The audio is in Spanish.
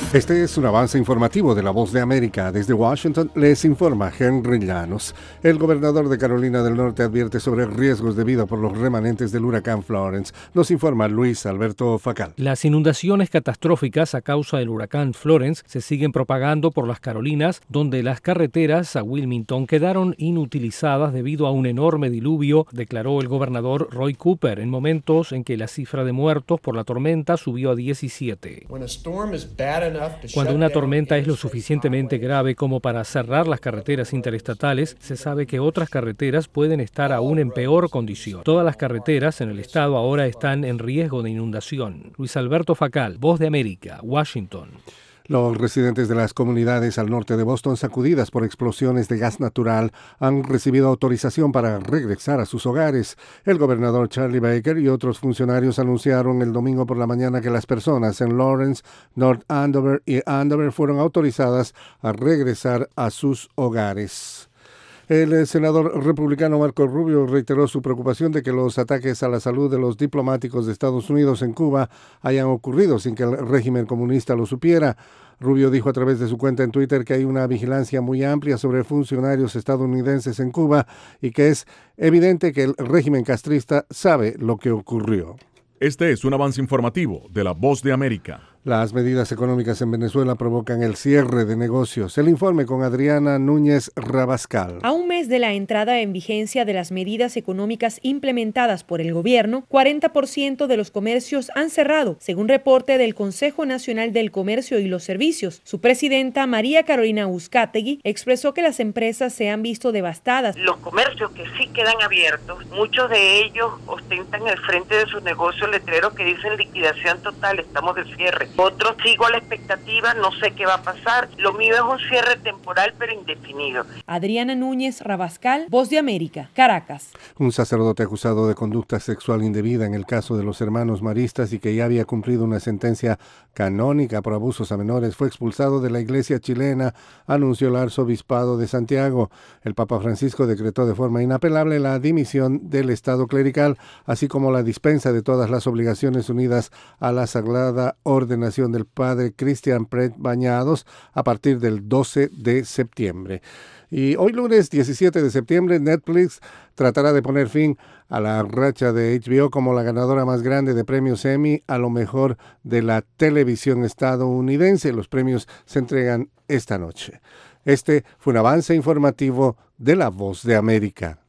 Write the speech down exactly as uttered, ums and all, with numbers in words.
Este es un avance informativo de La Voz de América. Desde Washington les informa Henry Llanos. El gobernador de Carolina del Norte advierte sobre riesgos de vida por los remanentes del huracán Florence. Nos informa Luis Alberto Facal. Las inundaciones catastróficas a causa del huracán Florence se siguen propagando por las Carolinas, donde las carreteras a Wilmington quedaron inutilizadas debido a un enorme diluvio, declaró el gobernador Roy Cooper, en momentos en que la cifra de muertos por la tormenta subió a diecisiete. Cuando una tormenta es lo suficientemente grave como para cerrar las carreteras interestatales, se sabe que otras carreteras pueden estar aún en peor condición. Todas las carreteras en el estado ahora están en riesgo de inundación. Luis Alberto Facal, Voz de América, Washington. Los residentes de las comunidades al norte de Boston sacudidas por explosiones de gas natural han recibido autorización para regresar a sus hogares. El gobernador Charlie Baker y otros funcionarios anunciaron el domingo por la mañana que las personas en Lawrence, North Andover y Andover fueron autorizadas a regresar a sus hogares. El senador republicano Marco Rubio reiteró su preocupación de que los ataques a la salud de los diplomáticos de Estados Unidos en Cuba hayan ocurrido sin que el régimen comunista lo supiera. Rubio dijo a través de su cuenta en Twitter que hay una vigilancia muy amplia sobre funcionarios estadounidenses en Cuba y que es evidente que el régimen castrista sabe lo que ocurrió. Este es un avance informativo de La Voz de América. Las medidas económicas en Venezuela provocan el cierre de negocios. El informe con Adriana Núñez Rabascal. A un mes de la entrada en vigencia de las medidas económicas implementadas por el gobierno, cuarenta por ciento de los comercios han cerrado, según reporte del Consejo Nacional del Comercio y los Servicios. Su presidenta, María Carolina Uzcategui, expresó que las empresas se han visto devastadas. Los comercios que sí quedan abiertos, muchos de ellos ostentan al frente de sus negocios letreros que dicen liquidación total, estamos de cierre. Otros sigo a la expectativa, no sé qué va a pasar. Lo mío es un cierre temporal pero indefinido. Adriana Núñez Rabascal, Voz de América, Caracas. Un sacerdote acusado de conducta sexual indebida en el caso de los hermanos maristas y que ya había cumplido una sentencia canónica por abusos a menores fue expulsado de la iglesia chilena, anunció el arzobispado de Santiago. El Papa Francisco decretó de forma inapelable la dimisión del Estado clerical, así como la dispensa de todas las obligaciones unidas a la Sagrada Ordenación del padre Cristian Pret Bañados a partir del doce de septiembre. Y hoy lunes diecisiete de septiembre, Netflix tratará de poner fin a la racha de H B O como la ganadora más grande de premios Emmy a lo mejor de la televisión estadounidense. Los premios se entregan esta noche. Este fue un avance informativo de La Voz de América.